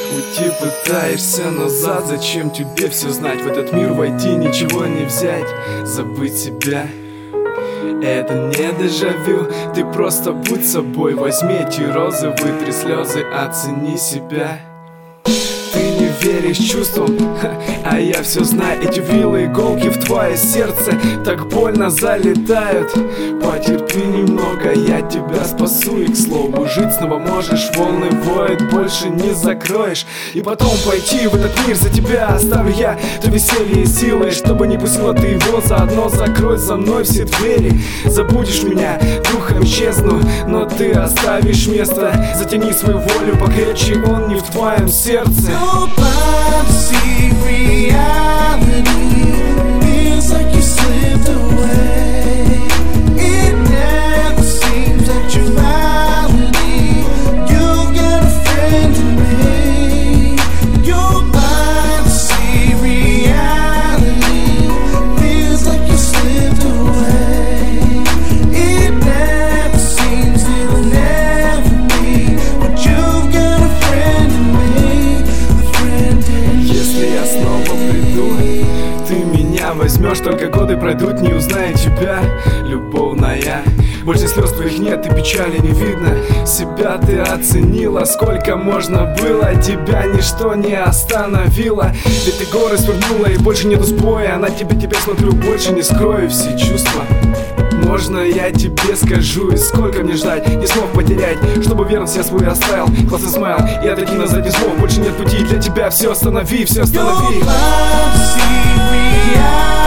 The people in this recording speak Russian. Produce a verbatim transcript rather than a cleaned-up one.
Уйти пытаешься назад, зачем тебе все знать? В этот мир войти, ничего не взять, забыть себя. Это не дежавю, ты просто будь собой. Возьми эти розы, вытри слезы, оцени себя. Ты не веришь чувствам, а я все знаю. Эти вилы, иголки в твое сердце так больно залетают. Потерпи немного, я тебя спасу. И к слову, жить снова можешь. Волны воют, больше не закроешь. И потом пойти в этот мир за тебя оставлю я то веселье и силы, чтобы не пустила ты его. Заодно закрой за мной все двери. Забудешь меня, духом исчезну, но ты оставишь место. Затяни свою волю покрепче, он не в твоем сердце. Nobody see reality. Feels like you slipped away. It never seems that you're reality. You got a friend in me. Your mind see reality. Feels like you slipped away. It never seems it'll never be, but you've got a friend in me. Если я снова приду, ты меня возьмешь. Только годы пройдут, не узнаю тебя, любовная. Больше слез твоих нет и печали не видно. Себя ты оценила, сколько можно было. Тебя ничто не остановило. Ведь ты горы свернула и больше нету сбоя. На тебя теперь смотрю, больше не скрою все чувства. Можно я тебе скажу, и сколько мне ждать, не смог потерять, чтобы верность я свой оставил. Классный смайл, и отойти назад не смог. Больше нет пути для тебя, все останови, все останови. Your love, see reality.